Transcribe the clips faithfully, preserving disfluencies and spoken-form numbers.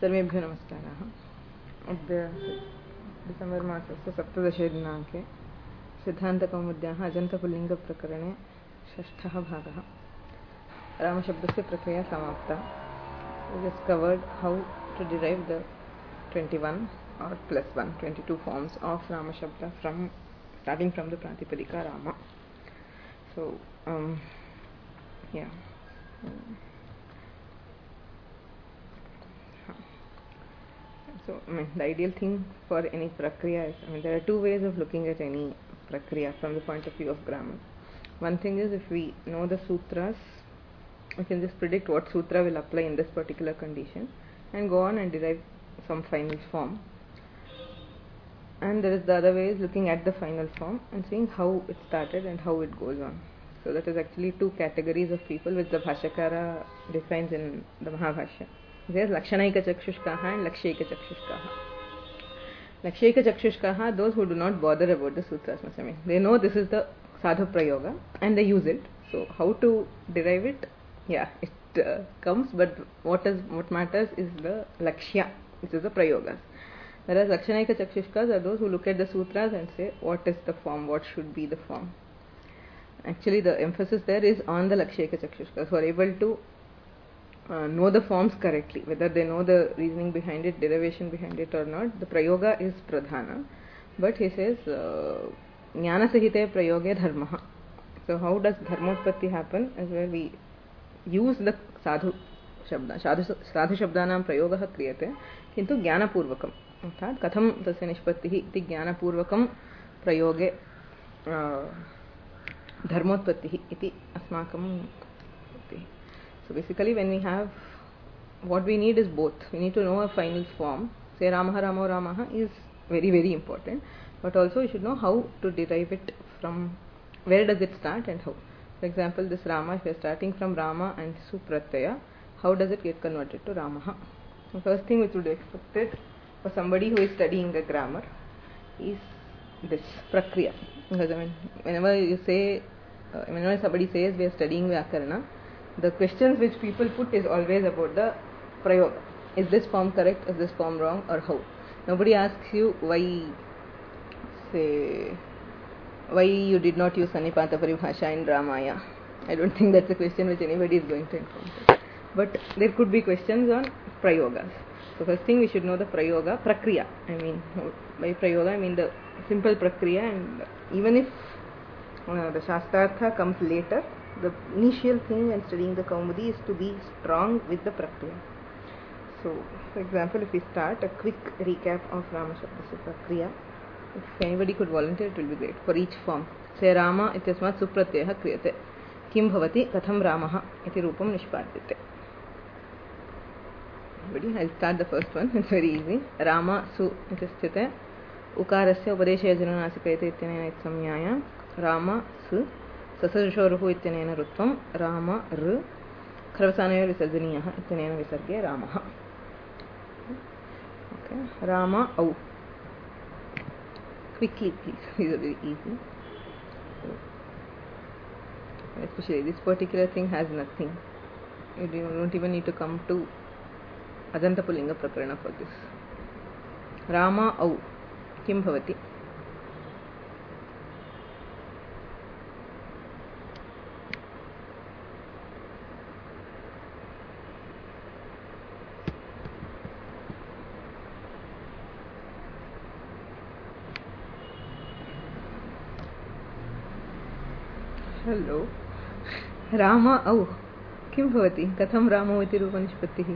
सर्वेभ्यो नमस्काराः। अद्य डिसेम्बर् मासस्य सप्तदशे दिनाङ्के सिद्धान्तकौमुद्याः अजन्तपुल्लिङ्गप्रकरणे षष्ठः भागः। रामशब्दस्य प्रक्रिया समाप्ता. We just covered how to derive the twenty-one or plus one, twenty-two forms of Rama Shabda from starting from the Pratipadika Rama. So, um, yeah. So, I mean, the ideal thing for any prakriya is, I mean, there are two ways of looking at any prakriya from the point of view of grammar. One thing is, if we know the sutras, we can just predict what sutra will apply in this particular condition and go on and derive some final form. And there is the other way is looking at the final form and seeing how it started and how it goes on. So that is actually two categories of people which the Bhashyakara defines in the Mahabhashya. There is Lakshanaika Chakshushkaha and Lakshaika Chakshushkaha. Lakshaika Chakshushkaha, those who do not bother about the sutras. I mean, they know this is the sadhu prayoga and they use it. So how to derive it? Yeah, it uh, comes, but what is what matters is the Lakshya, which is the prayogas. Whereas Lakshanaika Chakshushkas are those who look at the sutras and say, what is the form, what should be the form. Actually, the emphasis there is on the Lakshaika Chakshushkas who are able to uh, know the forms correctly, whether they know the reasoning behind it, derivation behind it or not. The prayoga is pradhana, but he says, jnana sahite prayoge dharmaha. So how does dharmotpatti happen? As where we use the sadhu shabda, sadhu, sadhu shabdanam prayogaha kriyate, किन्तु ज्ञानपूर्वकम् अर्थात कथं तस्य निष्पत्तिः इति ज्ञानपूर्वकं प्रयोगे धर्मोत्पत्तिः इति अस्माकं. So basically when we have, what we need is both. We need to know a final form. Say Ramaha Ramo Ramaha is very very important, but also we should know how to derive it from, where does it start and how. For example, this Rama, if we are starting from Rama and Supratyaya, how does it get converted to Ramaha? The first thing which would be expected for somebody who is studying the grammar is this prakriya. Because I mean, whenever you say, uh, whenever somebody says we are studying Vyakarana, the questions which people put is always about the prayoga. Is this form correct? Is this form wrong? Or how? Nobody asks you why, say, why you did not use Sanipata Paribhasha in Ramaya. I don't think that's a question which anybody is going to encounter. But there could be questions on prayogas. So first thing we should know the prayoga, prakriya. I mean, by prayoga I mean the simple prakriya, and even if uh, the Shastartha comes later, the initial thing when studying the Kaumudi is to be strong with the prakriya. So, for example, if we start a quick recap of Rama Shabdasya prakriya, if anybody could volunteer, it will be great. For each form, say Rama ityasmat supratyayah kriyate, kim bhavati katham Ramaha iti rupam nishpadyate. I'll start the first one. It's very easy. Rama su iti sthite ukarasya upadeshaya jananasikaite ityanena itsamyaya Rama su sasajushoruhu ityanena rutvam Rama r kharvasanayor visarjaniyah ityanena visarge Ramaha. Okay. Rama au. Quickly, please. These are very easy. So, especially this particular thing has nothing. You don't even need to come to Ajanta Pullinga Prakarana for this. Rama au kim bhavati? Hello. Rama au kim bhavati? Katham Ramo iti rupa nishpattihi?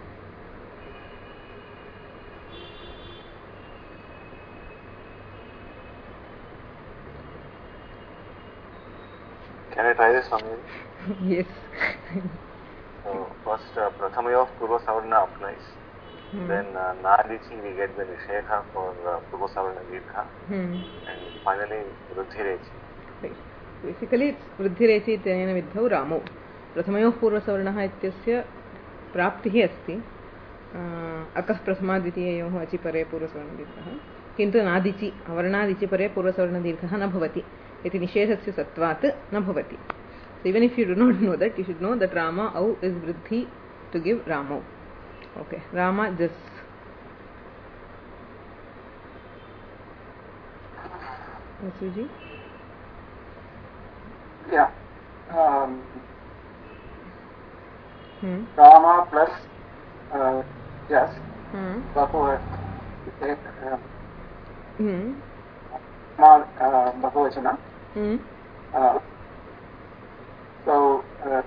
Can I try this on you? Yes. So first, uh, Prathamaya of Purva Savarna applies. Hmm. Then uh, Nadichi we get the Nishekha for uh, Purva Savarna Dirgha. Hmm. And finally Vruddhirechi. Right. Basically it's Vruddhirechi ityanena vidhau Ramo. Prathamaya of Purva Savarnaha ityasya praptihi asti. Akah prathama dvitiyayoh achi pare Purva Savarna Dirgha. Kintu Nadichi avarnadichi pare Purva Savarna Dirgha na bhavati. Iti nishedhasya satvat na bhavati. So even if you do not know that, you should know that Rama au is vriddhi to give Ramau. Okay, Rama jas. Vasuji? Yeah. Um, hmm. Rama plus uh, jas. Hmm. Bahu, uh, Hmm. Rama uh, Bahuvachana. Hmm. Uh, so, uh,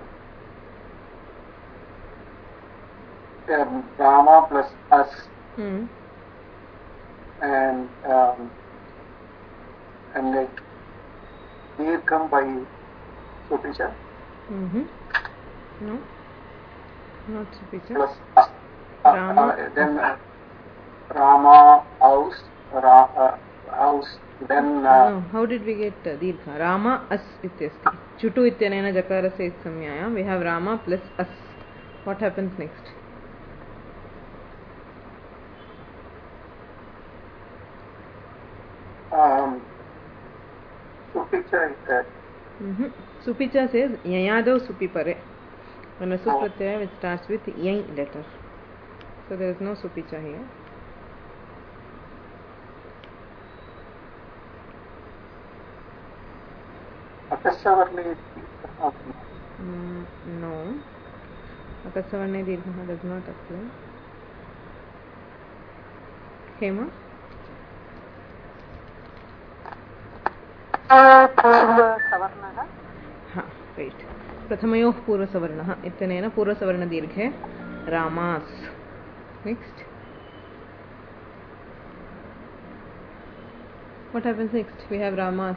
um, Rama plus us. Hmm. And um, and like Dirgham by Supicha. Mm-hmm. No, not Supicha. Plus uh, Rama. Uh, then uh, Rama house, Ra, uh, house. Then uh, no, how did we get uh, Dirgha? Rama as ityasti. Chutu ityanena jakarasya samyaya. We have Rama plus as. What happens next? um, Supicha is that. Mm-hmm. Supicha says yayado supipare. When a supratyaya which starts with yai letter. So there is no supicha here. Akasavarne. Mm, no. Akasavarne dirgha does not apply. Hema? पूर्वसवर्णः हा right प्रथमयोः पूर्वसवर्णः इत्यनेन पूर्वसवर्णदीर्घे रामास् next what happens next? We have Ramas.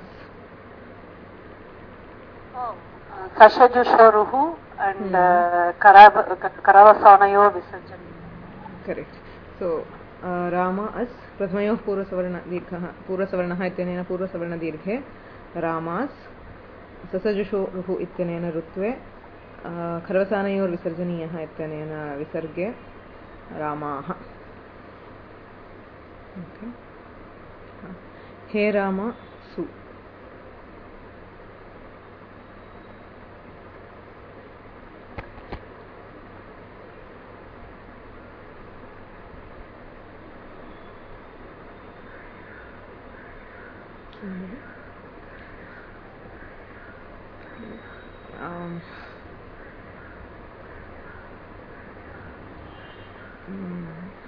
oh Sashajushoruhu and hmm. uh, Karavasanayo Visarjani. Correct. So uh, Rama as प्रथमयोः पूर्वसवर्णदीर्घः पूर्वसवर्णः इत्यनेन पूर्वसवर्णदीर्घे रामास् ससजुषोरुः इत्यनेन ऋत्वे खरवसानयोर्विसर्जनीयः इत्यनेन विसर्गे रामाः. Okay. हे राम सु. Um, mm,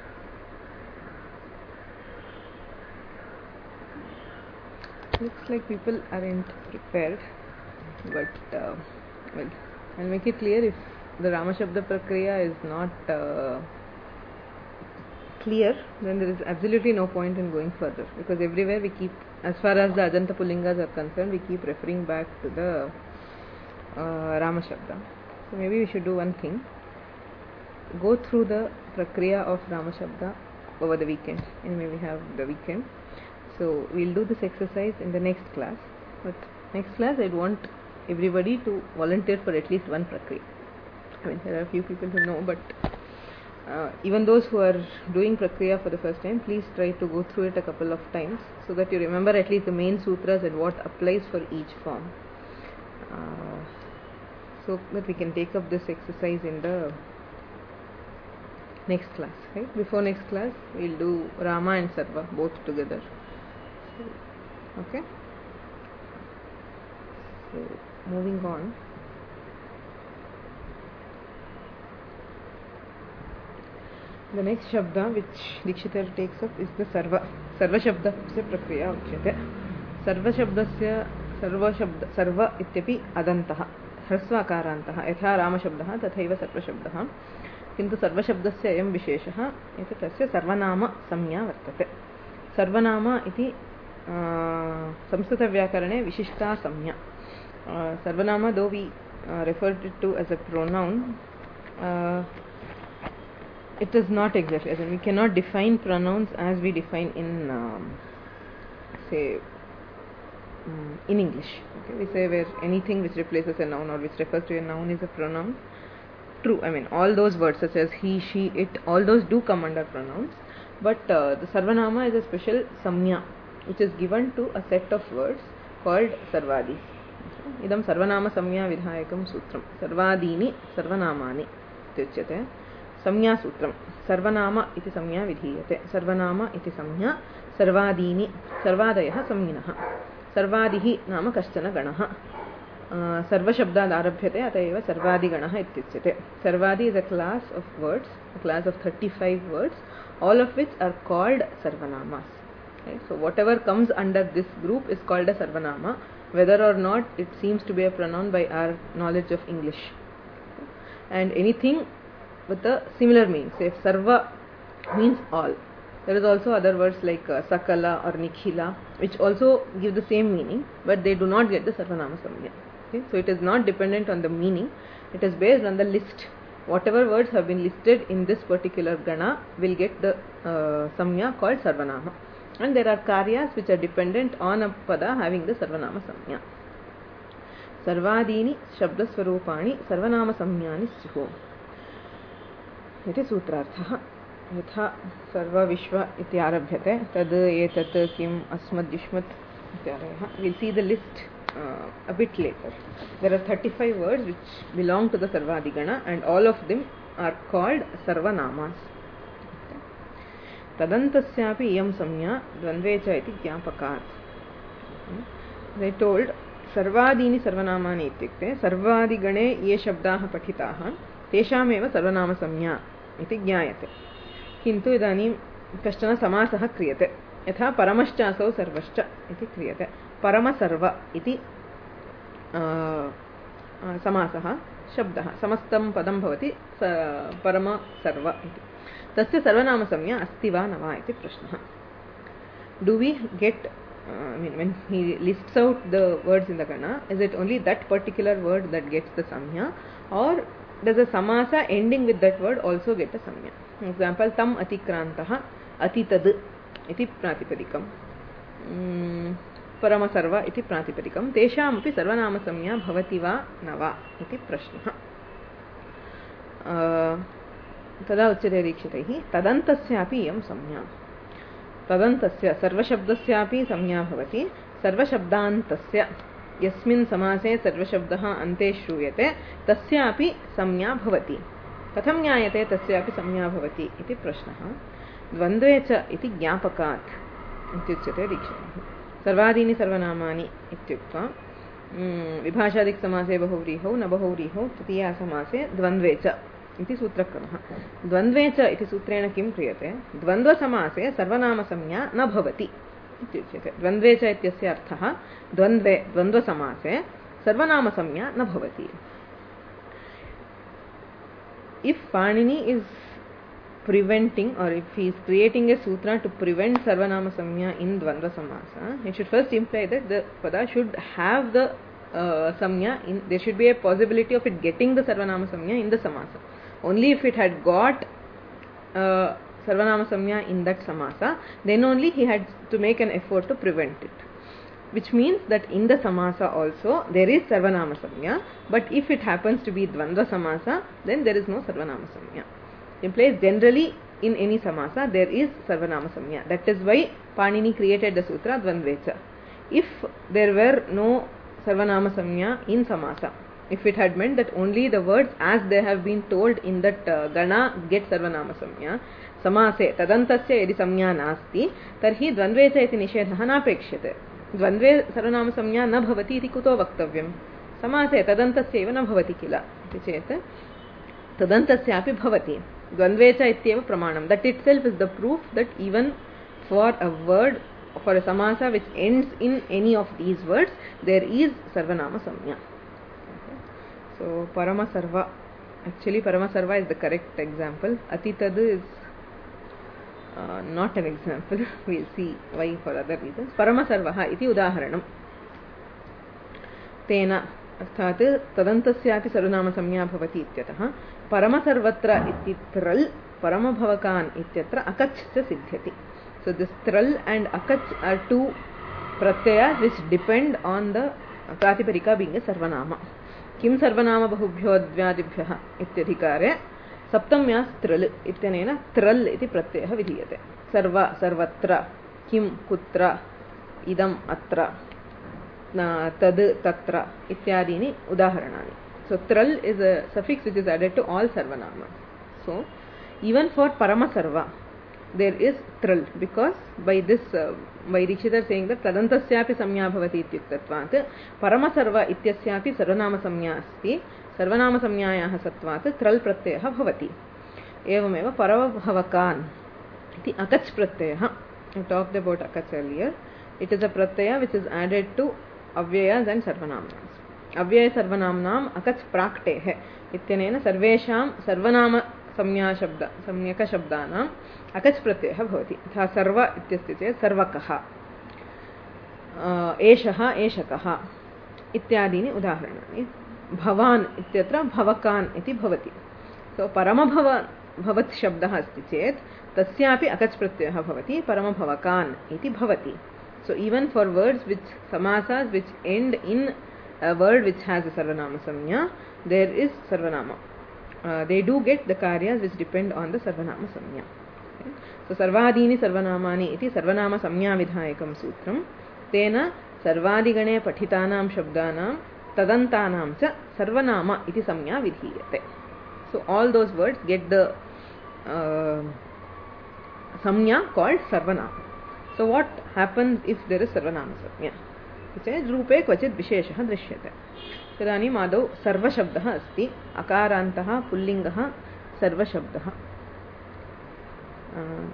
looks like people aren't prepared, but uh, well, I'll make it clear. If the Rama Shabda Prakriya is not uh, clear, then there is absolutely no point in going further, because everywhere we keep, as far as the Ajanta Pullingas are concerned, we keep referring back to the uh, Rama Shabda. So maybe we should do one thing: go through the Prakriya of Rama Shabda over the weekend. Anyway, we have the weekend, so we'll do this exercise in the next class. But next class I'd want everybody to volunteer for at least one Prakriya. I mean, there are a few people who know, but uh, even those who are doing Prakriya for the first time, please try to go through it a couple of times so that you remember at least the main sutras and what applies for each form, uh, so that we can take up this exercise in the next class. Right? Before next class we'll do Rama and Sarva both together. So, okay, so moving on. The next Shabda which Dikshiter takes up is the Sarva. Sarva Shabda se Prakriya uchyate. Sarva Shabdasya Sarva Shabda Sarva ityapi adantah ह्रस्वाकारान्तः यथा रामशब्दः तथैव सर्वशब्दः. किन्तु सर्वशब्दस्य अयं विशेषः यत् तस्य सर्वनाम संज्ञा वर्तते. सर्वनाम इति संस्कृतव्याकरणे विशिष्टा संज्ञा. सर्वनाम, though we uh, referred it to as a pronoun, uh, it is not exactly, as in we cannot define pronouns as we define in um, say um, in English. Okay? We say where anything which replaces a noun or which refers to a noun is a pronoun. True, I mean all those words such as he, she, it, all those do come under pronouns, but uh, the Sarvanama is a special samnya which is given to a set of words called Sarvadi. Idam Sarvanama Samnya Vidhayakam Sutram. Sarvadini Sarvanamani Tyuchyate Samnya Sutram. सर्वनाम इति संज्ञा विधीयते. सर्वनाम इति संज्ञा सर्वादीनि सर्वादयः संज्ञिनः. सर्वादिः नाम कश्चन गणः. सर्वशब्दात् आरभ्यते, अत एव सर्वादिगणः इत्युच्यते. सर्वादि is a class of words, a class of thirty-five words, all of which are called sarvanamas. Right? So whatever comes under this group is called a sarvanama, whether or not it seems to be a pronoun by our knowledge of English. And anything with a similar meaning, say sarva means all. There is also other words like uh, sakala or nikhila, which also give the same meaning, but they do not get the sarvanama samya. Okay? So it is not dependent on the meaning, it is based on the list. Whatever words have been listed in this particular gana will get the uh, samya called sarvanama. And there are karyas which are dependent on a pada having the sarvanama samya. Sarvadini shabda swarupani sarvanama samyani syuh. Iti sutrarthaha. यथा सर्व विश्व इति आरभ्यते तद् एतत् किम् अस्मद् युष्मत् इत्यादयः. We'll see the list uh, a bit later. There are thirty-five words which belong to the Sarvadigana and all of them are called Sarvanamas. Tadantasyapi iyam samya dvandvecha iti jnapakaat. They told Sarvadini Sarvanamani ityukte Sarvadigane ye shabdaah pathitaah teshameva Sarvanama samya iti jnayate. किन्तु इदानीं कश्चन समासः क्रियते. यथा परमश्चासौ सर्वश्च इति क्रियते. परमसर्व इति समासः शब्दः समस्तं पदं भवति परमसर्व इति. तस्य सर्वनामसंज्ञा अस्ति वा न वा इति प्रश्नः. Do we get uh, I mean when he lists out the words in the gana, is it only that particular word that gets the samya, or does a samasa ending with that word also get a samya? For example, tam atikrantah atitad iti pratipadikam, mm, paramasarva iti pratipadikam, tesham api sarvanama samya bhavati va na va iti prashnah. Tada uchyate dikshitaihi tadantasyapi iyam samya. Tadantasya sarvashabdasyapi samya bhavati sarvashabdantasya यस्मिन् समासे सर्वशब्दः अन्ते श्रूयते तस्यापि संज्ञा भवति. कथं ज्ञायते तस्यापि संज्ञा भवति इति प्रश्नः. द्वन्द्वे च इति ज्ञापकात् इत्युच्यते दीक्षितः. सर्वादीनि सर्वनामानि इत्युक्त्वा विभाषादिक्समासे बहुव्रीहौ न बहुव्रीहौ तृतीयासमासे द्वन्द्वे च इति सूत्रक्रमः. द्वन्द्वे च इति सूत्रेण किं क्रियते? द्वन्द्वसमासे सर्वनामसंज्ञा न भवति इत्युच्यते. द्वन्द्वे च इत्यस्य अर्थः द्वन्द्वे द्वन्द्वसमासे सर्वनामसंज्ञा न भवति. If Panini is preventing, or if he is creating a sutra to prevent sarvanama samya in dvandva samasa, he should first imply that the pada should have the uh, samya in, there should be a possibility of it getting the sarvanama samya in the samasa. Only if it had got uh, sarvanama samya in that samasa, then only he had to make an effort to prevent it. Which means that in the samasa also there is sarvanama samya, but if it happens to be dvandva samasa, then there is no sarvanama samya. Implies generally in any samasa there is sarvanama samya. That is why Panini created the sutra dvandvecha. If there were no sarvanama samya in samasa, if it had meant that only the words as they have been told in that uh, gana get sarvanama samya, samase tadantasya yadi samya nasti, tarhi dvandvecha iti nishedhah napekshate. द्वन्द्वे सर्वनाम संज्ञा न भवति इति कुतो वक्तव्यं? समासे तदन्तस्य एव न भवति किल इति चेत् तदन्तस्यापि भवति. द्वन्द्वे च इत्येव प्रमाणं. That itself is the proof that even for a word, for a samasa which ends in any of these words, there is sarvanama samnya. Okay. So paramasarva, actually paramasarva is the correct example. Atitad is Uh, not an example. We will see why for other reasons. Paramasarvaha iti udaharanam. Tena अर्थात तदन्तस्यापि सर्वनाम संज्ञा भवति इत्यतः परमसर्वत्र इति त्रल परमभवकान् इत्यत्र अकच् च सिद्ध्यति. So this tral and akach are two pratyayas which depend on the pratipadika being a sarvanama. Kim sarvanama bahubhyo advyadibhyah ityadhikare सप्तम्यास् त्रल इत्यनेन त्रल इति प्रत्ययः विधीयते. सर्व सर्वत्र किं कुत्र इदम् अत्र तद् तत्र इत्यादीनि उदाहरणानि. So tral is a suffix which is added to all sarvanamas. So Even for Paramasarva, there is thril, because by this, uh, by Dikshita saying that Tadantasyapi samya bhavati ityuktatvat, Paramasarva ityasyapi sarvanama samya asti, sarvanama samyayaha satvat thril pratyayah bhavati. Evameva Paravabhavakan iti akach pratyayah. We talked about akach earlier. It is a pratyaya which is added to avyayas and sarvanamnas. Avyaya sarvanamnam akach praktehe ityanena sarvesham sarvanama samya shabda samyaka shabdanam akach pratyayah bhavati. Tha sarva ityasya chet sarvakah, eshaha eshakah ityadini udaharanani. Bhavan ityatra bhavakan iti bhavati. So paramabhava bhavat shabdah asti chet tasyapi akach pratyayah bhavati, paramabhavakan iti bhavati. So even for words which samasas which end in a word which has a sarvanama samya, there is sarvanama. Uh, they do get the karyas which depend on the sarvanama samya. Okay. So sarvadini sarvanamani iti sarvanama samya vidhayakam sutram. Tena sarvadigane pathitanam shabdanam tadantanam cha sarvanama iti samya vidhiyate. So all those words get the uh, samya called sarvanama. So what happens if there is sarvanama samya? Which is rupe kvachit visheshah drishyate. Tadani madau sarva shabdah asti, akarantaha pullingaha sarva shabdah. Uh,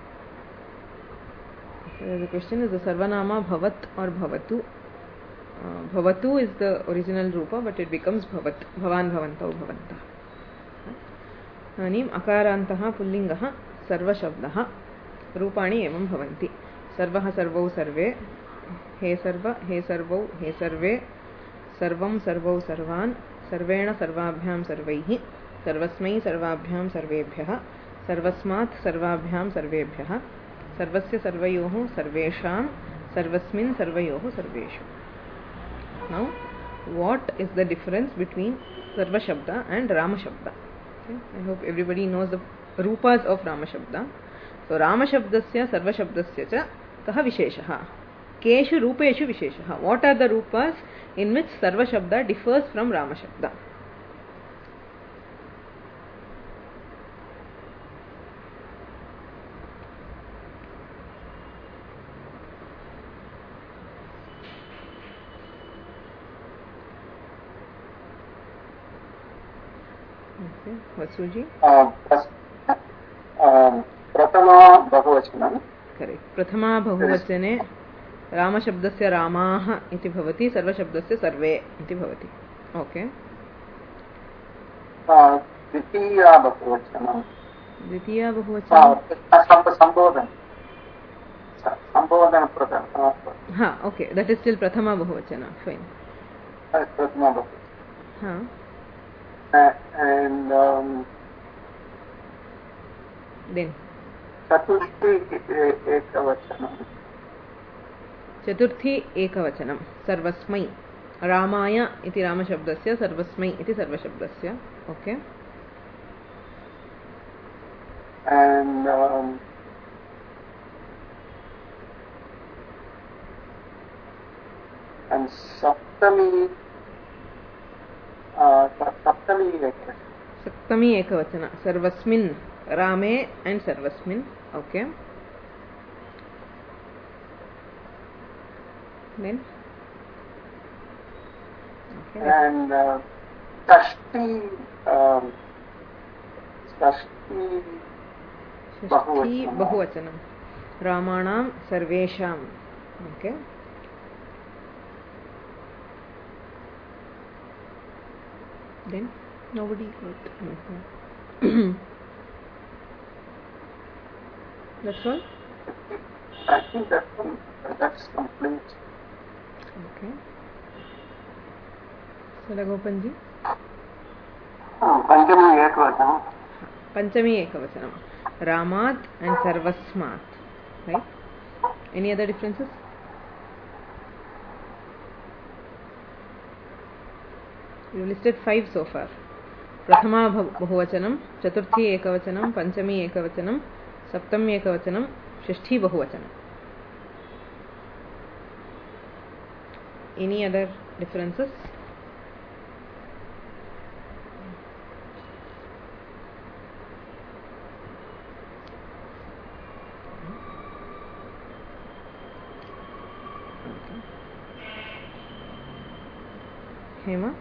so the question is the sarvanama bhavat or bhavatu. Uh, bhavatu is the original rupa, but it becomes bhavat. Bhavan bhavantau bhavantah. Tadanim akarantaha pullingaha sarva shabdah रूपाणि एवं भवन्ति. सर्वः सर्वौ सर्वे, हे सर्व हे सर्वौ हे सर्वे, सर्वं सर्वौ सर्वान्, सर्वेण सर्वाभ्यां सर्वैः, सर्वस्मै सर्वाभ्यां सर्वेभ्यः, सर्वस्मात् सर्वाभ्यां सर्वेभ्यः, सर्वस्य सर्वयोः सर्वेषां, सर्वस्मिन् सर्वयोः सर्वेषु. Now, what is the difference between Sarva Shabda and Rama Shabda? Okay. I hope everybody knows the rupas of Rama Shabda. So Rama Shabdasya Sarva Shabdasya cha kaha visheshaha. Keshu rupeshu visheshaha. What are the rupas in which Sarva Shabda differs from Rama Shabda? Okay, Vasuji? Uh, uh, Prathama Bahuvachanam. Correct. Prathama Bahuvachane Rama Shabdasya Ramaha iti bhavati, Sarva Shabdasya Sarve iti bhavati. Okay. Uh, Ditiya Bahuvachanam. Ditiya Bahuvachanam. Uh, Sambodhan. Sambodhan Prathama. Ha, okay. That is still Prathama Bahuvachana. Fine. Uh, Prathama Bahuvachana. Ha. Uh, and um, then Chaturthi Ekavachanam. Chaturthi Ekavachanam. Sarvasmai. Ramaya iti Rama Shabdasya, Sarvasmai iti Sarva Shabdasya. Okay. And um, and Saptami uh, Saptami Ekavachanam. Saptami Ekavachana. Sarvasmin Rame and Sarvasmin. Okay. Then okay. And uh, Shashti um, Shashti Shashti Bahuvachanam. Ramanam Sarvesham. Okay. Then nobody got anything. That's all? I think that's, that's complete. Okay. Sadagopanji? Panchami Ekavachanam. Panchami Ekavachanam. Ramat and Sarvasmat. Right? Any other differences? You listed five so far. Prathama Bahuvachanam, Chaturthi Ekavachanam, Panchami Ekavachanam, Saptami Ekavachanam, Shashti Bahuvachanam. Any other differences? Hema?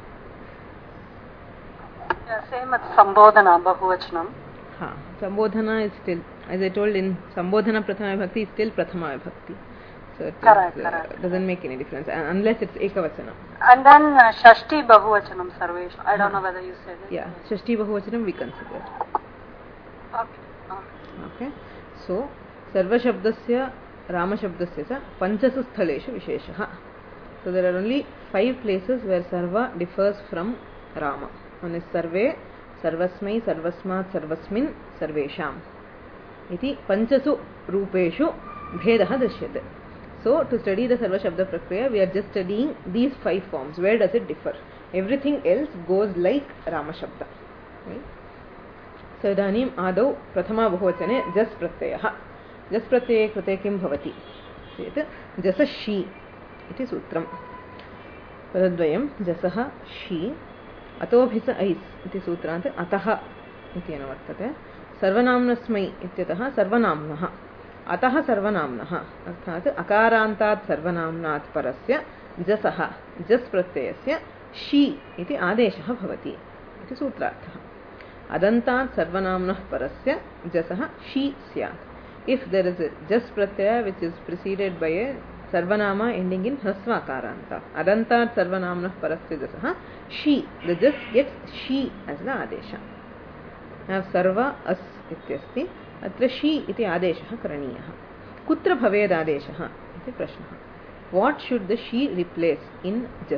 Yeah, same as Sambodhana, Bahuvachanam. Ha. Sambodhana is still, as I told, in Sambodhana Prathama Vibhakti is still Prathama Vibhakti. So it correct, is, uh, correct. doesn't make any difference uh, unless it's Ekavachanam. And then uh, Shashti Bahuvachanam Sarvesh. I don't know whether you said it. Yeah, Shashti Bahuvachanam we consider. Okay. Okay. Okay. So, Sarva Shabdasya, Rama Shabdasya cha Panchasu Sthaleshu Visheshaha. So there are only five places where Sarva differs from Rama. One is Sarve, Sarvasmai, Sarvasmat, Sarvasmin, Sarvesham. Iti Panchasu Rupeshu Bhedaha Dashyate. So to study the Sarva Shabda Prakriya, we are just studying these five forms. Where does it differ? Everything else goes like Rama Shabda. Right? So idanim adau prathama bahuvachane jas pratyayah. Jas pratyaye krute kim bhavati? Cheta jasa shi iti sutram. Padadvayam jasah shi atobhisa ais iti sutrante ataha iti anavartate. Sarvanamnasmai ityatah sarvanamnah. अतः सर्वनाम्नः अर्थात अकारान्तात् सर्वनाम्नात् परस्य जसः जस् प्रत्ययस्य she इति आदेशः भवति इति सूत्रार्थः. अदन्तात् सर्वनाम्नः परस्य जसः शी स्यात्. If there is a jas pratyaya which is preceded by a sarvanama ending in hrasva akaranta, adantat sarvanamnah parasya jasah she, the jas gets she as the adesha. Now sarva as ityasti अत्र शी इति आदेशः करणीयः. कुत्र भवेद् आदेशः इति प्रश्नः. What should the she replace in jas?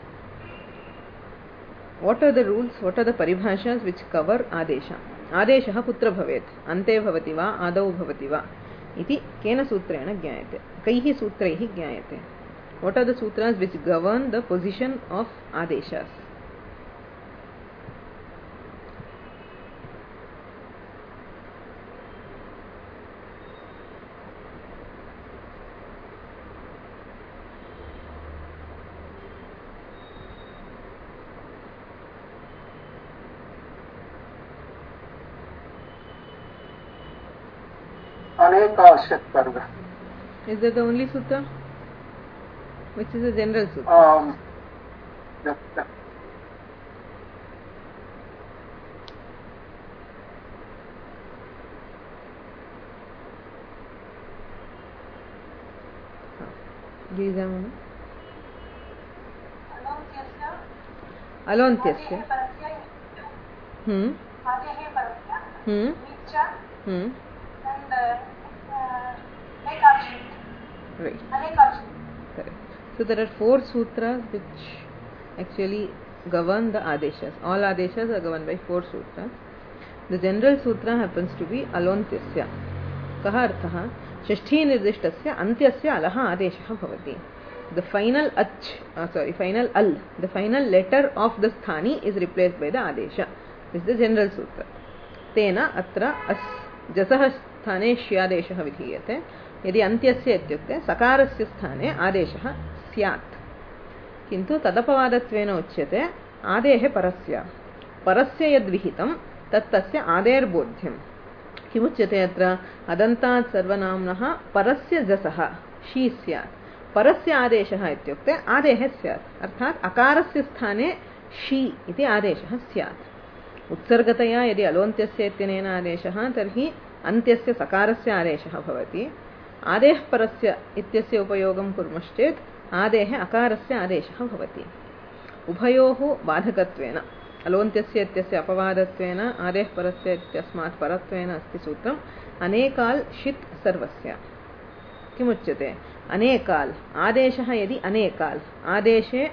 What are the rules, what are the paribhashas which cover adesha? आदेशः कुत्र भवेत्? अन्ते भवति वा आदौ भवति वा इति केन सूत्रेण ज्ञायते? कैः सूत्रैः ज्ञायते? What are the sutras which govern the position of adeshas? Is that the only sutra? Which is a general sutra? Um, the, the, Gizam. Alontyasya. Hmm. Hmm. Hmm. Right. Correct. So there are four sutras which actually govern the adeshas. All adeshas are governed by four sutras. The general sutra happens to be alontyasya. Kaha arthaha shashti nirdishtasya antyasya alaha adeshah bhavati. The final ach, uh, sorry, final al, the final letter of the sthani is replaced by the adesha. This is the general sutra. Tena atra as jasah स्थाने श्यादेशः विधीयते. यदि अन्त्यस्य इत्युक्ते सकारस्य स्थाने आदेशः स्यात्. किन्तु तदपवादत्वेन उच्यते आदेः परस्य. परस्य यद्विहितं तत् तस्य आदेर्बोध्यं. किमुच्यते अत्र? अदन्तात् सर्वनाम्नः परस्य जसः शी स्यात्. परस्य आदेशः इत्युक्ते आदेः स्यात्. अर्थात् अकारस्य स्थाने शी इति आदेशः स्यात्. उत्सर्गतया यदि अलोन्त्यस्य इत्यनेन आदेशः तर्हि अन्त्यस्य सकारस्य आदेशः भवति. आदेः परस्य इत्यस्य उपयोगं कुर्मश्चेत् आदेः अकारस्य आदेशः भवति. उभयोः बाधकत्वेन अलोन्त्यस्य इत्यस्य अपवादत्वेन आदेः परस्य इत्यस्मात् परत्वेन अस्ति सूत्रम् अनेकाल् षित् सर्वस्य. किमुच्यते? अनेकाल् आदेशः यदि अनेकाल् आदेशे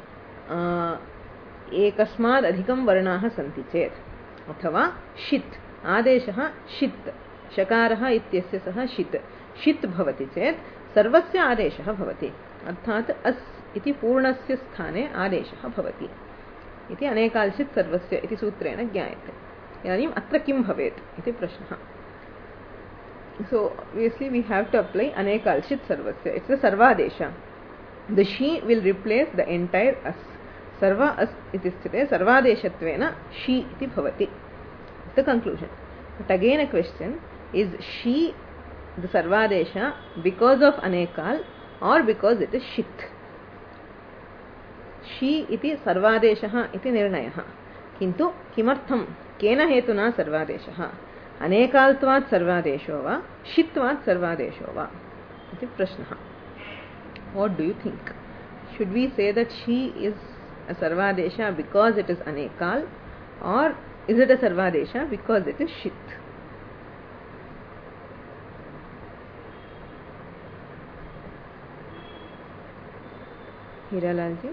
एकस्माद् अधिकं वर्णाः सन्ति चेत् अथवा षित् आदेशः षित् शकारः इत्यस्य सह षित् षित् भवति चेत् सर्वस्य आदेशः भवति. अर्थात् अस् इति पूर्णस्य स्थाने आदेशः भवति इति अनेकाल्षित् सर्वस्य इति सूत्रेण ज्ञायते. इदानीम् अत्र किं भवेत् इति प्रश्नः. So obviously we have to apply anekalshit sarvasya. It's the sarvadesha. The she will replace the entire as. Sarva as iti sthite sarvadeshatvena she iti bhavati. The conclusion. But again a question, is she the sarvadesha because of anekal or because it is shit? शी इति सर्वादेशः इति निर्णयः, किन्तु किमर्थं केन हेतुना सर्वादेशः? अनेकाल्त्वात् सर्वादेशो वा षित्वात् सर्वादेशो वा इति प्रश्नः. What do you think? Should we say that she is a sarvadesha because it is anekal, or is it a sarvadesha because it is shit? Hiralalji?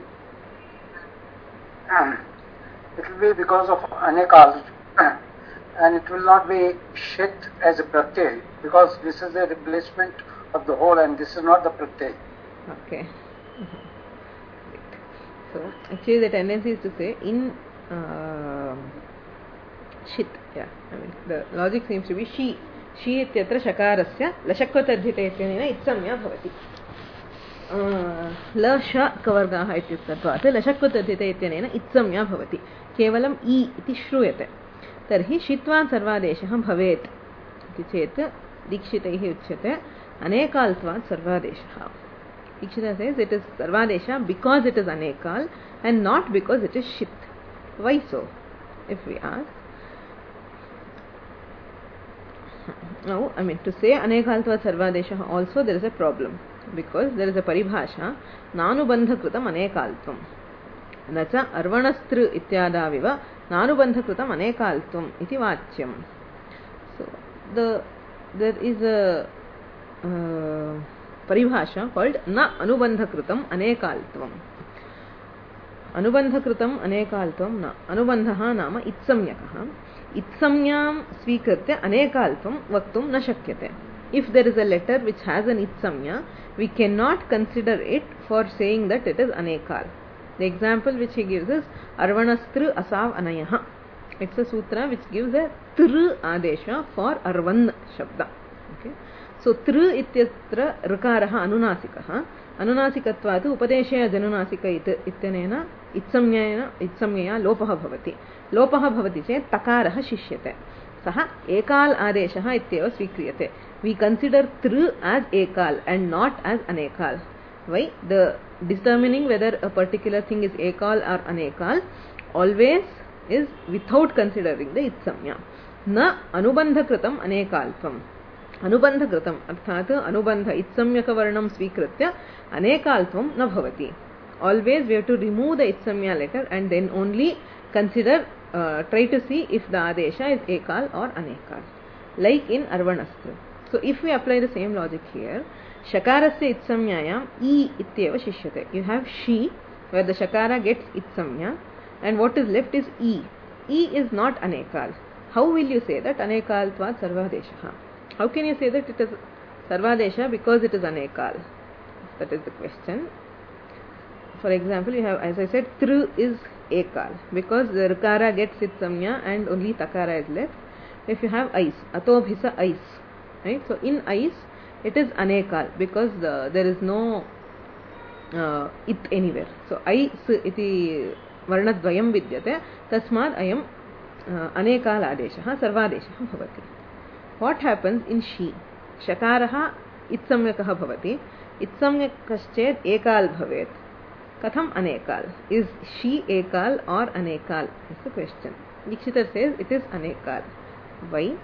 It will be because of anekal, and it will not be shit as a pratyay, because this is a replacement of the whole and this is not the pratyay. Okay. Mm-hmm. So actually the tendency is to say in uh, shit. Yeah, I mean the logic seems to be she. She ityatra shakarasya lashakvatadhite ityanena itsamya bhavati. ल श कवर्गाः इत्युक्तत्वात् लशक्वतद्धिते इत्यनेन इत्संज्ञा भवति. केवलम् इ इति श्रूयते. तर्हि षित्वात् सर्वादेशः भवेत् इति चेत् दीक्षितैः उच्यते अनेकाल्त्वात् सर्वादेशः. Dikshita says it is sarvadesha because it is anekal and not because it is shit. Why so? If we ask. Now, I mean to say anekaltvat sarvadesha also there is a problem, because there is a paribhasha nanubandhakrutam anekaltvam. Nacha arvanastru ityadaviva nanubandhakrutam anekaltvam iti vachyam. So the there is a uh, paribhasha called na anubandhakrutam anekaltvam. Anubandhakrutam anekaltvam na. Anubandhaha nama itsamyakah. Itsamyam svikritya anekaltvam vaktum na shakyate. If there is a letter which has an itsamya, we cannot consider it for saying that it is anekal. The example which he gives is arvanastru asav anayaha. It's a sutra which gives a tr adesha for arvan shabda. Okay. So tr ityatra rukaraha anunasikaha. Anunasikatvat upadeshaya janunasika ityanena itsamyena itsamyaya lopaha bhavati. Lopaha bhavati chet takaraha shishyate. Saha ekal adeshaha ityeva svikriyate. We consider tr as ekal and not as anekal. Why? The determining whether a particular thing is ekal or anekal always is without considering the itsamya. Na anubandhakrutam anekaltvam. Anubandhakrutam arthat anubandha itsamyaka varnam svikritya anekaltvam na bhavati. Always we have to remove the itsamya letter and then only consider, uh, try to see if the adesha is ekal or anekal. Like in arvanastru. So if we apply the same logic here, shakarasya itsamyayam I ityeva shishyate. You have she, where the shakara gets itsamya, and what is left is I. I is not anekal. How will you say that anekaltvat sarvadesha? How can you say that it is sarvadesha because it is anekal? That is the question. For example, you have, as I said, tr is ekal because the rukara gets itsamya and only takara is left. If you have ice, atobhisa ice. Right? So in ice it is anekal because the, there is no uh, it anywhere. So ice iti varnadvayam vidyate, tasmad ayam uh, anekal adeshaha sarvadeshaha bhavati. What happens in she? Shakaraha itsamyakaha bhavati. Itsamyakaschet ekal bhavet. Katham anekal? Is she ekal or anekal? Is the question. Dikshita says it is anekal. Why?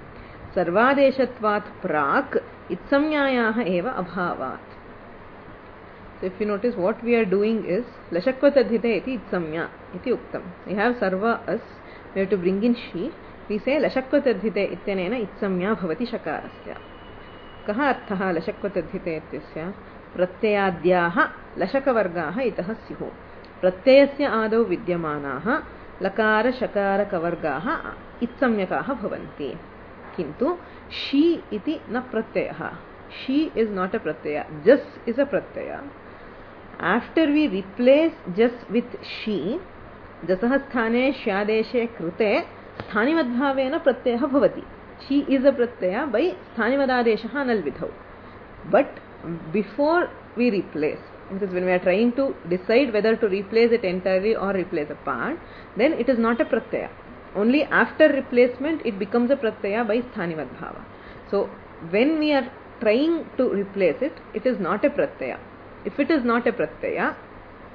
Sarvadeshatvat prak itsamyayaha eva abhavat. So if you notice, what we are doing is lashakvatadhite iti itsamya iti uktam. We have sarva as, we have to bring in she. We say lashakvatadhite ityanena itsamya bhavati shakarasya. Kaha arthaha lashakvatadhite ityasya? Pratyayadyaha lashakavargaha itah syuh. Pratyayasya adau vidyamanaha lakara shakara kavargaha itsamyakaha bhavanti. Kintu she iti na pratyaya. She is not a pratyaya. Jas is a pratyaya. After we replace jas with she, jasah sthane shyadeshe krute sthanimadbhavena pratyaya bhavati. She is a pratyaya by sthanimadadeshaha nalvidhau. But before we replace, because when we are trying to decide whether to replace it entirely or replace a part, then it is not a pratyaya. Only after replacement it becomes a pratyaya by sthanimadbhava. So when we are trying to replace it, it is not a pratyaya. If it is not a pratyaya,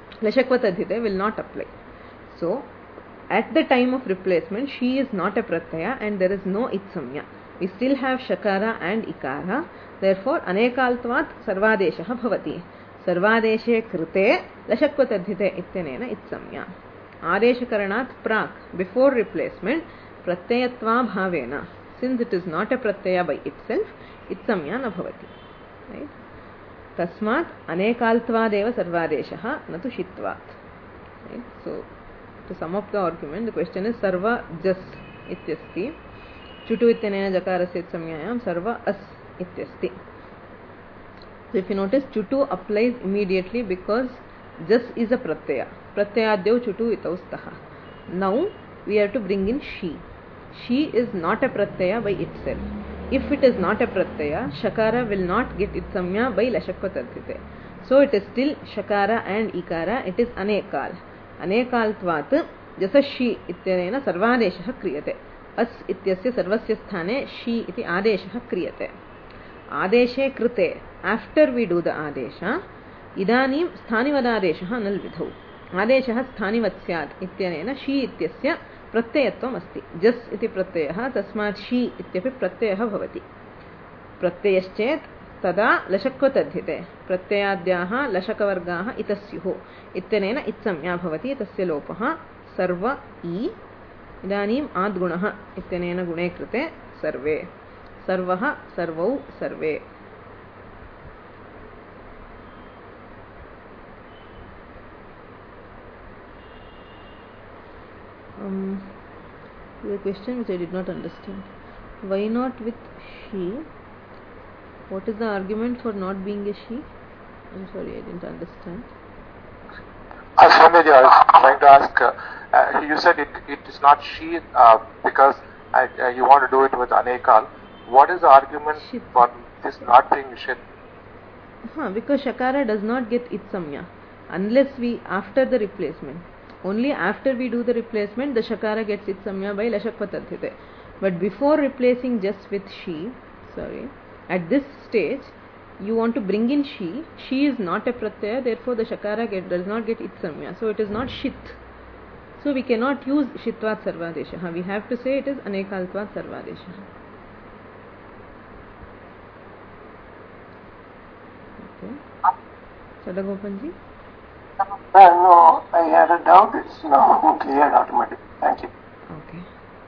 Lashakva tadhite will not apply. So, at the time of replacement, she is not a pratyaya and there is no itsamya. We still have shakara and ikara. Therefore, anekaltvat sarvadeshah bhavati. Sarvadeshe krite lashakva tadhite ityanena itsamya. Adeshakaranat prak, before replacement, pratyayatva bhavena. Since it is not a pratyaya by itself, itsamya na bhavati. Right? Tasmat anekaltvadeva sarvadeshah natu shitvat. Right? So, to sum up the argument, the question is sarva jas ityasti. Chutu ityanena jakarasya itsamyayam sarva as ityasti. So, if you notice, chutu applies immediately because jas is a pratyaya. Pratyayadyo chutu itaustaha. Now, we have to bring in she. She is not a pratyaya by itself. If it is not a pratyaya, shakara will not get its samya by lashakva tadhite. So it is still shakara and ikara, it is anekal. Anekaltvat jasa she ityanena sarvadeshah kriyate. As ityasya sarvasya sthane she iti adeshah kriyate. Adeshe krite, after we do the adesha, idanim sthanivad nal vidhau. Adeshah sthanivat syat ityanena she ityasya प्रत्ययत्वम अस्ति. जस् इति प्रत्ययः तस्मात् she इत्यपि प्रत्ययः भवति. प्रत्ययश्चेत् तदा लशक्व तद्धिते. प्रत्ययाद्याः लशकवर्गाः इतस्युः इत्यनेन इत्संज्ञा भवति. तस्य लोपः सर्व इ. इदानीम् आद्गुणः इत्यनेन गुणे कृते सर्वे. सर्वः सर्वौ सर्वे. Um, the question which I did not understand. Why not with she? What is the argument for not being a she? I'm sorry, I didn't understand. Uh, Swamiji, I was trying to ask, uh, uh, you said it, it is not she uh, because uh, uh, you want to do it with anekal. What is the argument Shit. for this not being shit? Huh, because shakara does not get itsamya unless we, after the replacement. Only after we do the replacement, the shakara gets its samya by lashakva tadhite. But before replacing just with she, sorry, at this stage, you want to bring in she. She is not a pratyaya, therefore the shakara get, does not get its samya. So it is not shit. So we cannot use shitvat sarvadesha. We have to say it is anekaltvat sarvadesha. Okay. Sadagopanji? Uh, no, I had a doubt. It's now cleared automatically. Thank you. Okay.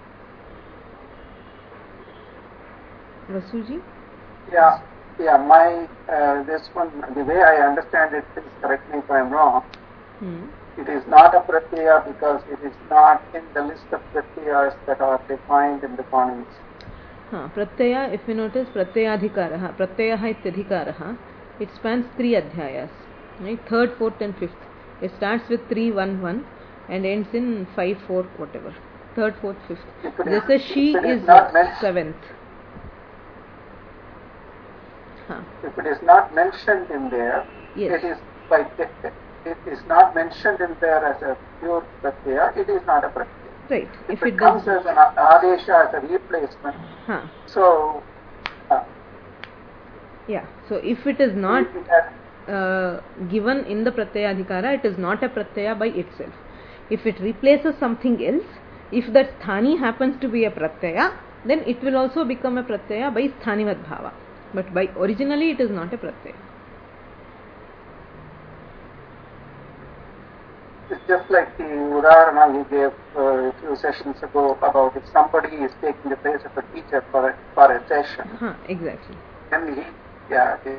Vasuji? Yeah, yeah. My uh, this one, the way I understand it, please correct me if I am wrong. Hmm. It is not a pratyaya because it is not in the list of pratyayas that are defined in the Panini. Huh. Pratyaya, if you notice, pratyayadhikaraha, pratyayaha ityadhikaraha, it spans three adhyayas. Right? Third, fourth and fifth. It starts with three, one, one and ends in five, four, whatever. Third, fourth, fifth. This is she is seventh. Huh. If it is not mentioned in there, yes. it is by it is not mentioned in there as a pure pratyaya, it is not a pratyaya. Right. If, if it, it comes does, as an adesha, as a replacement, huh. so uh, yeah. So if it is not uh, given in the pratyayadhikara, it is not a pratyaya by itself. If it replaces something else, if that sthani happens to be a pratyaya, then it will also become a pratyaya by sthanivat bhava. But by originally it is not a pratyaya. It's just like the udarana we gave uh, a few sessions ago about if somebody is taking the place of a teacher for a, for a session. Huh, exactly. Then he, yeah. He,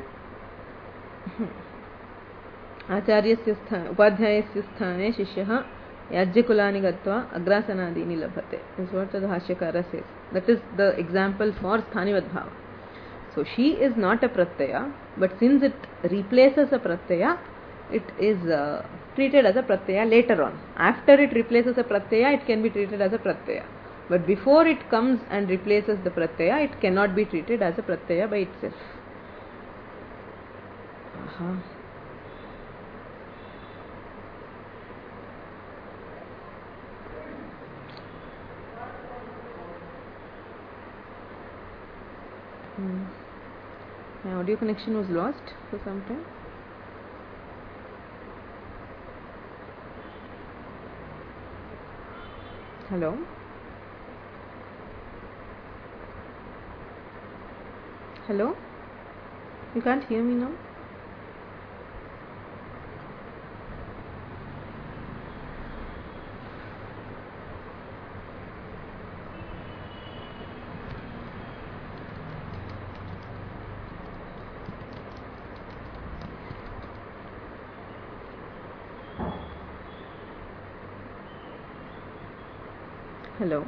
आचार्यस्य स्थाने उपाध्यायस्य स्थाने शिष्यः याज्यकुलानि गत्वा अग्रासनादीनि लभते. Is what the Bhashyakara says. That is the example for sthanivat bhava. So she is not a pratyaya, but since it replaces a pratyaya, it is uh, treated as a pratyaya later on. After it replaces a pratyaya, it can be treated as a pratyaya. But before it comes and replaces the pratyaya, it cannot be treated as a pratyaya by itself. Aha. Hmm. My audio connection was lost for some time. Hello? Hello? You can't hear me now? Hello?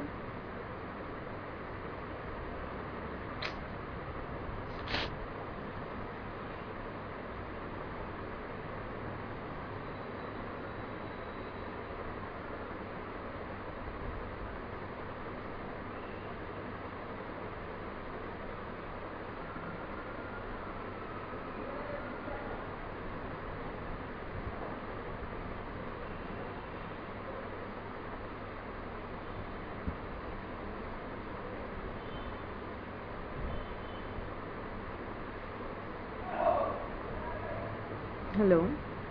Hello?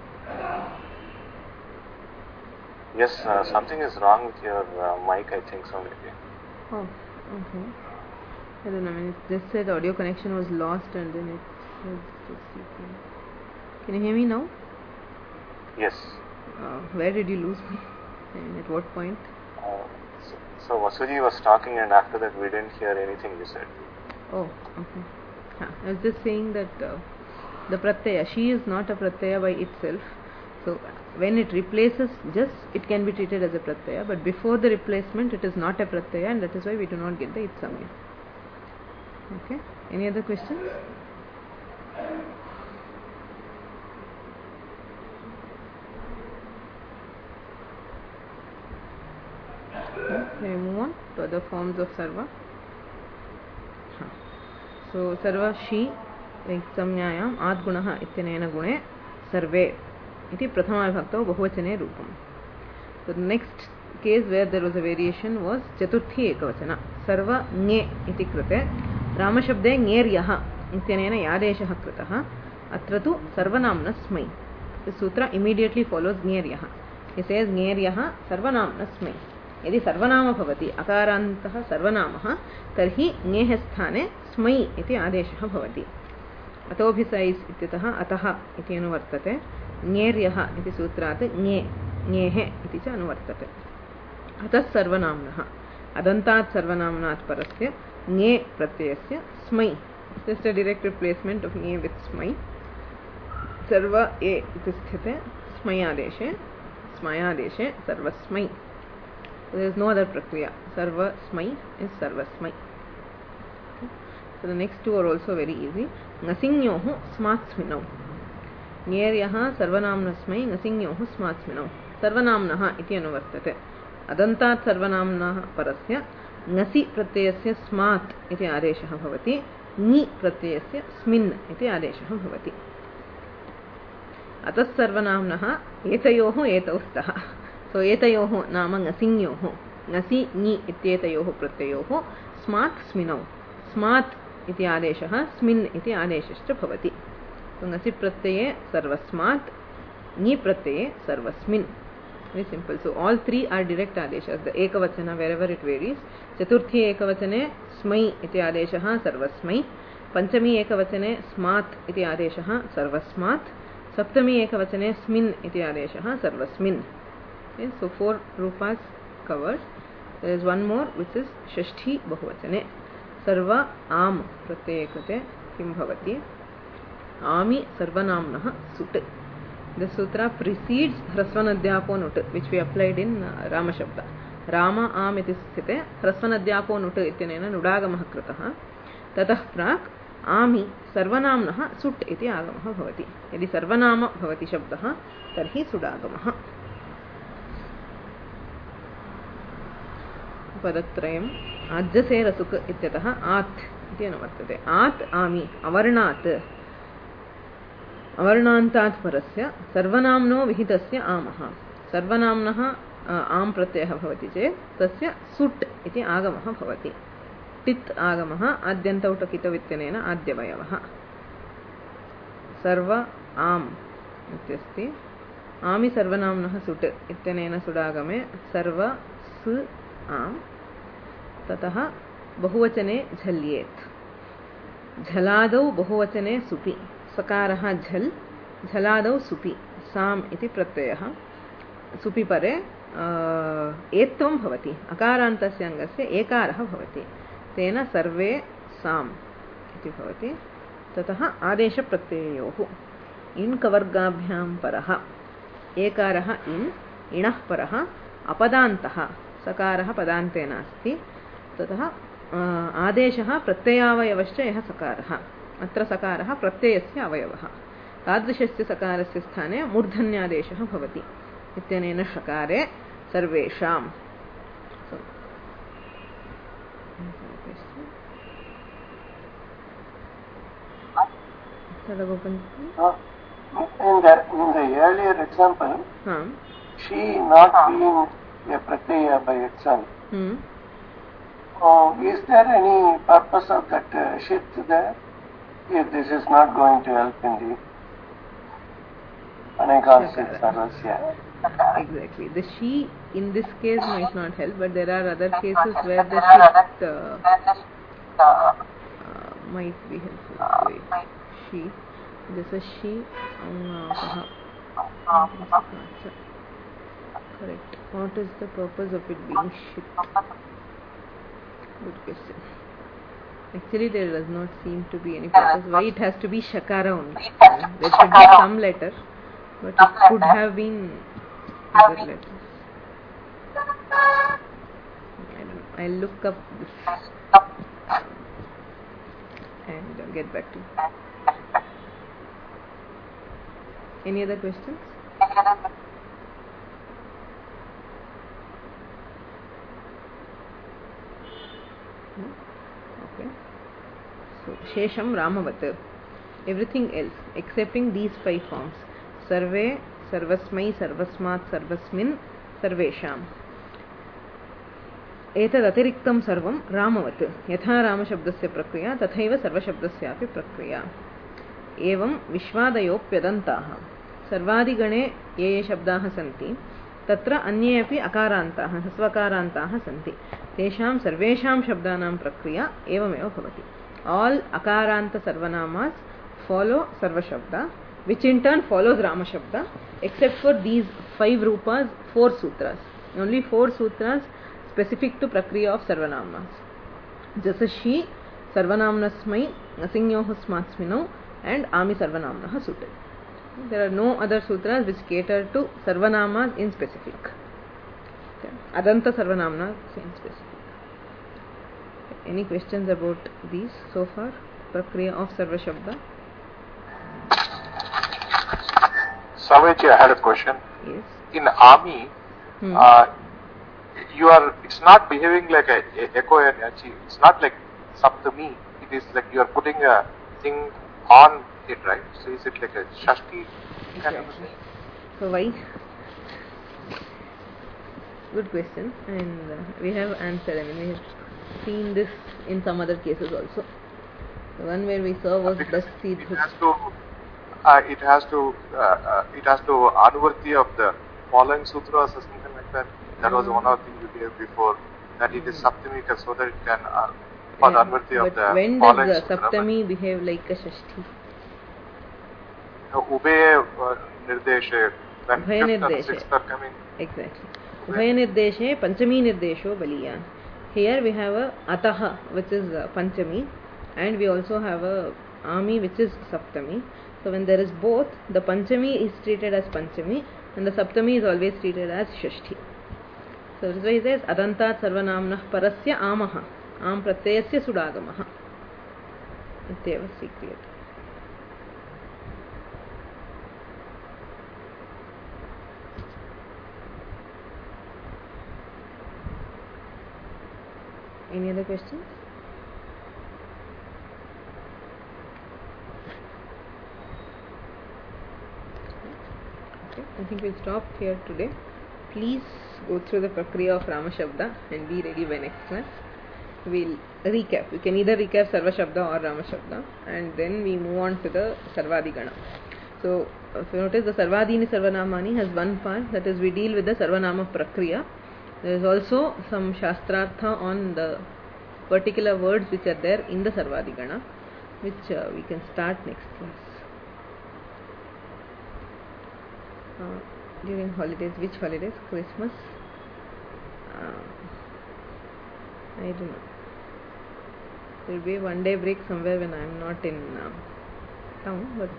Yes, uh, something is wrong with your uh, mic, I think so maybe. Oh, okay. I don't know, I mean, it just said audio connection was lost and then it says just you can... Can you hear me now? Yes. Uh, where did you lose me? I mean, at what point? Uh, so, so Vasuji was talking and after that we didn't hear anything you said. Oh, okay. Huh. I was just saying that uh, the pratyaya, she is not a pratyaya by itself. So when it replaces just, it can be treated as a pratyaya, but before the replacement it is not a pratyaya, and that is why we do not get the itsamya. Okay. Any other questions? Okay. Can we move on to other forms of sarva? Huh. So sarva she संज्ञायाम् आद्गुणः इत्यनेन गुणे सर्वे इति प्रथमाविभक्तौ बहुवचने रूपम्. So the next case where there was a variation was चतुर्थी एकवचन सर्व ङे इति कृते रामशब्दे ङेर्यः इत्यनेन यादेशः कृतः. अत्र तु सर्वनाम्न स्मै. The sutra immediately follows ङेर्यः. He says ङेर्यः सर्वनाम्न स्मै. यदि सर्वनाम भवति अकारान्तः सर्वनामः तर्हि ङेः स्थाने स्मै इति आदेशः भवति. अतोभिसैस् इत्यतः अतः इति अनुवर्तते. ङेर्यः इति सूत्रात् ङे ङेः इति च अनुवर्तते. अतः सर्वनाम्नः अदन्तात् सर्वनाम्नात् परस्य ङे प्रत्ययस्य स्मै. Just a direct replacement of ङे with स्मै. सर्व ए इति स्थिते स्मयादेशे स्मयादेशे सर्वस्मै. There is no other prakriya. Sarva smai is sarvasmai. Okay. So the next two are also very easy. Ngasinyohu smatsminau. Nyeryaha sarvanamna smai ngasinyohu smatsminau. Sarvanamnaha iti anuvartate. Adantat sarvanamnaha parasya ngasi pratyayasya smat iti adeshah bhavati. Ni pratyayasya smin iti adeshah bhavati. Atas sarvanamnaha etayohu etaustah. So etayoho nama ngasinyoho. Ngasi ni ityetayoho pratyayoho smat sminau. Smat iti adeshah smin iti adeshashcha bhavati. So ngasi pratyaye sarvasmat, ni pratyaye sarvasmin. Very simple. So all three are direct adeshas. The ekavachana wherever it varies. Chaturthi ekavachane smai iti adeshah sarvasmai. Panchami ekavachane smat iti adeshah sarvasmat. Saptami ekavachane smin iti adeshah sarvasmin. Okay, so four rupas covered. There is one more which is Shashti Bahuvachane. Sarva Am Pratyaya Krite Kim Bhavati. Ami Sarvanamnaha Sut. The sutra precedes Hrasvanadhyapo Nut, which we applied in uh, Rama Shabda. Rama Am iti sthite Hrasvanadhyapo Nut ityanena Nudagamah Kritaha. Tatah Prak Ami Sarvanamnaha Sut iti Agamah Bhavati. Yadi Sarvanama Bhavati Shabdaha Tarhi Sudagamah. पदत्रयम् आज्यसे रसुक इत्यतः आत् इति अनुवर्तते. आत् आमि अवर्णात् अवर्णान्तात् परस्य सर्वनाम्नो विहितस्य आमः. सर्वनाम्नः आम् प्रत्ययः भवति चेत् तस्य सुट् इति आगमः भवति. टित् आगमः आद्यन्तौटकितवित्यनेन आद्यवयवः. सर्व आम् इत्यस्ति. आमि सर्वनाम्नः सुट् इत्यनेन सुडागमे सर्व सु आम् ततः बहुवचने झल्येत् झलादौ बहुवचने सुपि सकारः झल् झलादौ सुपि साम् इति प्रत्ययः सुपि परे एत्वं भवति अकारान्तस्य अङ्गस्य एकारः भवति तेन सर्वे साम् इति भवति ततः आदेशप्रत्यययोः इन् कवर्गाभ्यां परः एकारः इन् इणः परः अपदान्तः सकारः पदान्ते नास्ति ततः आदेशः प्रत्ययावयवश्च यः सकारः अत्र सकारः प्रत्ययस्य अवयवः तादृशस्य सकारस्य स्थाने मूर्धन्यादेशः भवति इत्यनेन षकारे सर्वेषाम् Uh, in, the, in the earlier example, hmm. she not being a pratyaya by itself, hmm. uh, is there any purpose of that uh, shit there? If this is not going to help in the Anekal Sarvasya. Exactly. The she in this case might not help, but there are other cases where the shit uh, uh, might be helpful. Wait. She. This is she. Uh, Correct. What is the purpose of it being shit? Good question. Actually, there does not seem to be any purpose. Why it has to be shakara only? There should be some letter, but it could have been other letters. I don't know. I'll look up this and uh, get back to you. Any other questions? No? Okay. So, Shesham Ramavat. Everything else, excepting these five forms. Sarve, Sarvasmai, Sarvasmat, Sarvasmin, Sarvesham. एतदतिरिक्तं सर्वं रामवत् यथा रामशब्दस्य प्रक्रिया तथैव सर्वशब्दस्यापि प्रक्रिया एवं विश्वादयोप्यदन्ताः सर्वादिगणे ये ये शब्दाः सन्ति तत्र अन्ये अपि अकारान्ताः ह्रस्वकारान्ताः सन्ति तेषां सर्वेषां शब्दानां प्रक्रिया एवमेव भवति all akaranta sarvanamas follow sarva shabda which in turn follows rama shabda except for these five rupas four sutras only four sutras specific to prakriya of sarvanamas jasashi sarvanamnasmai asinyoh smatsmino and ami sarvanamnah sute. There are no other sutras which cater to sarvanamas in specific. Adanta sarvanamna in specific. Any questions about these so far? Prakriya of sarva shabda. Swamiji, I had a question. Yes. In Ami, hmm. uh, you are. It's not behaving like a, a Eko and Yachi. It's not like Saptami. It is like you are putting a thing on it, right? So is it like a Shashti kind of thing? So why? Good question, and uh, we have answered. I mean, we have seen this in some other cases also. The one where we saw was because Dasti. It has to. Uh, it has to. Uh, uh, it has to anuvarti of the following sutras or something like that. That was one of the things we gave before. That it is saptamika so that it can uh, for Yeah, the anuvarti of but the when following does the sutra. Saptami behave like a Shashti? Ubhe uh, nirdeshe. When Ubhaya fifth and nirdeshe. sixth are coming. Exactly. Ubhaya nirdeshe panchami nirdesho baliyan. Here we have a ataha which is uh, panchami, and we also have a ami which is saptami. So when there is both, the panchami is treated as panchami and the saptami is always treated as shashti. So this is why he says adantat sarvanamnah parasya amaha am pratyayasya sudagamaha ityeva svikriyate. Any other questions? Okay, I think we'll stop here today. Please go through the prakriya of Rama Shabda and be ready by next class. We'll recap. You can either recap Sarva Shabda or Rama Shabda, and then we move on to the Sarvadigana. So, if you notice, the Sarvadini Sarvanamani has one part, that is, we deal with the Sarvanama Prakriya, There is also some Shastrartha on the particular words which are there in the Sarvadigana, which uh, we can start next class. Uh, during holidays, which holidays? Christmas? Uh, I don't know. There will be a one day break somewhere when I am not in uh, town, but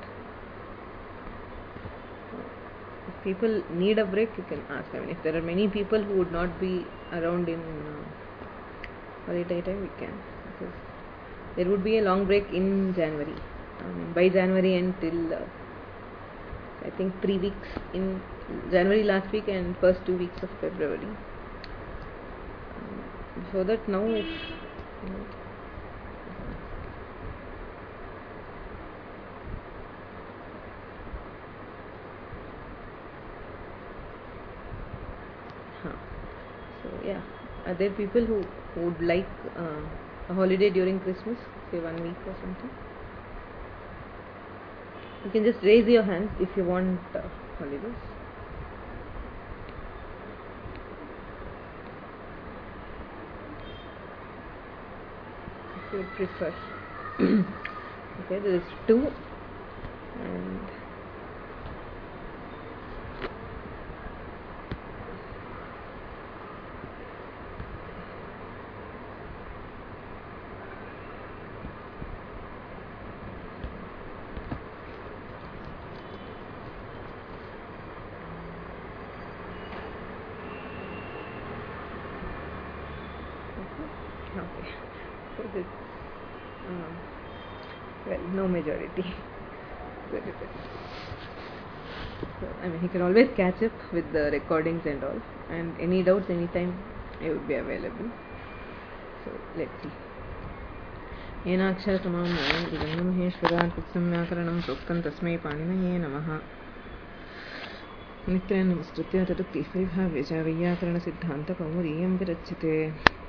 if people need a break, you can ask. I mean, if there are many people who would not be around in uh, holiday time, we can. Because there would be a long break in January. I mean, by January until uh, I think three weeks in January last week and first two weeks of February. Um, so that now if you know, so yeah, are there people who would like uh, a holiday during Christmas, say one week or something? You can just raise your hands if you want uh, holidays. If you prefer. Okay, there is two and okay, so this um, well, no majority. Very good. So, I mean, he can always catch up with the recordings and all, and any doubts anytime I would be available. So let's see. येनाक्षर समां न्यायं इदं महेश्वरात् तत्सम्याकरणं प्रोक्तं तस्मै पाणिनये नमः. नित्यं नमस्कृत्य तदुक्तिः परिभाव्य च वैयाकरणसिद्धान्तकौमुदीयं विरच्यते.